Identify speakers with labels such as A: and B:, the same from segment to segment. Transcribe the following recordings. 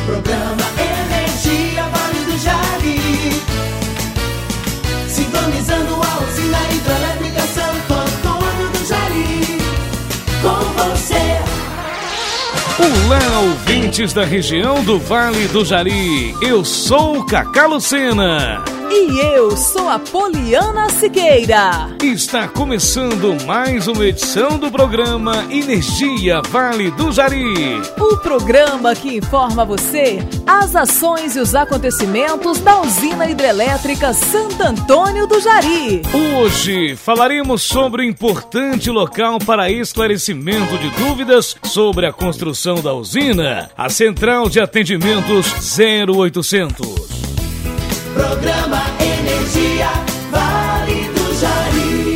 A: Programa Energia Vale do Jari. Sintonizando a usina hidrelétrica Santo Antônio do Jari. Com você.
B: Olá, ouvintes da região do Vale do Jari. Eu sou Cacá Lucena.
C: E eu sou a Poliana Siqueira.
B: Está começando mais uma edição do programa Energia Vale do Jari.
C: O programa que informa você as ações e os acontecimentos da usina hidrelétrica Santo Antônio do Jari.
B: Hoje falaremos sobre o importante local para esclarecimento de dúvidas sobre a construção da usina, a Central de Atendimentos 0800.
A: Programa Energia Vale do Jari.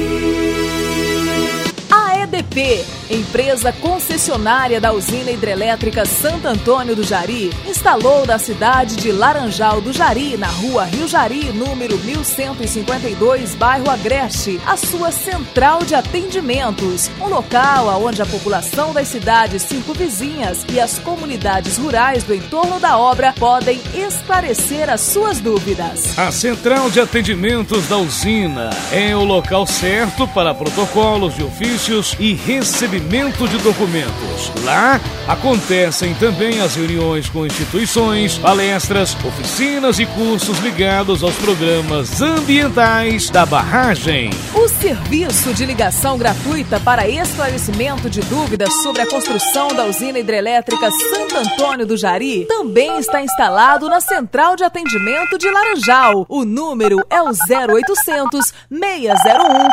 C: A EDP, empresa concessionária da usina hidrelétrica Santo Antônio do Jari, instalou na cidade de Laranjal do Jari, na rua Rio Jari, número 1152, bairro Agreste, a sua central de atendimentos, um local onde a população das cidades circunvizinhas e as comunidades rurais do entorno da obra podem esclarecer as suas dúvidas.
B: A central de atendimentos da usina é o local certo para protocolos de ofícios e recebimento de documentos. Lá acontecem também as reuniões com instituições, palestras, oficinas e cursos ligados aos programas ambientais da barragem.
C: O serviço de ligação gratuita para esclarecimento de dúvidas sobre a construção da usina hidrelétrica Santo Antônio do Jari também está instalado na Central de Atendimento de Laranjal. O número é o 0800 601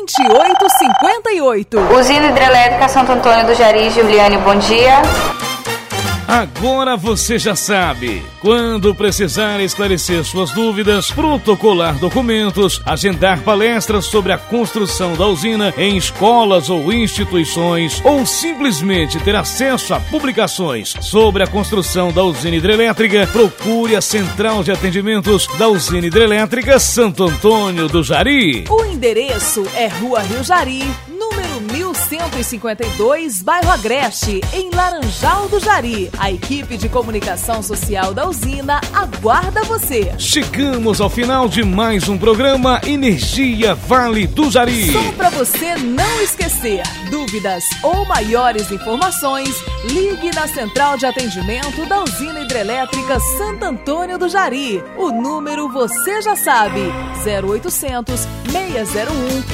C: 2858.
D: Usina Hidrelétrica Santo Antônio do Jari, Juliane, bom dia.
B: Agora você já sabe, quando precisar esclarecer suas dúvidas, protocolar documentos, agendar palestras sobre a construção da usina em escolas ou instituições, ou simplesmente ter acesso a publicações sobre a construção da usina hidrelétrica, procure a Central de Atendimentos da Usina Hidrelétrica Santo Antônio do Jari.
C: O endereço é Rua Rio Jari, número 1152, bairro Agreste, em Laranjal do Jari. A equipe de comunicação social da usina aguarda você.
B: Chegamos ao final de mais um programa Energia Vale do Jari.
C: Só para você não esquecer, dúvidas ou maiores informações, ligue na Central de Atendimento da Usina Hidrelétrica Santo Antônio do Jari. O número você já sabe, 0800 601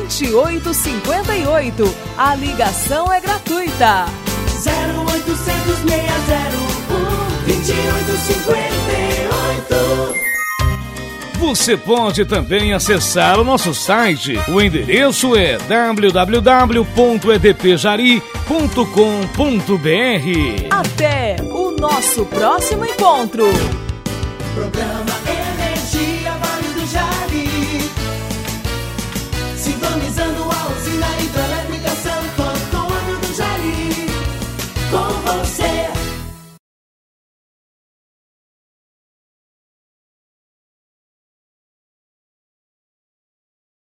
C: 2858. A ligação é gratuita.
A: 0800 601 2858.
B: Você pode também acessar o nosso site. O endereço é www.edpjari.com.br.
C: Até o nosso próximo encontro.
A: Programa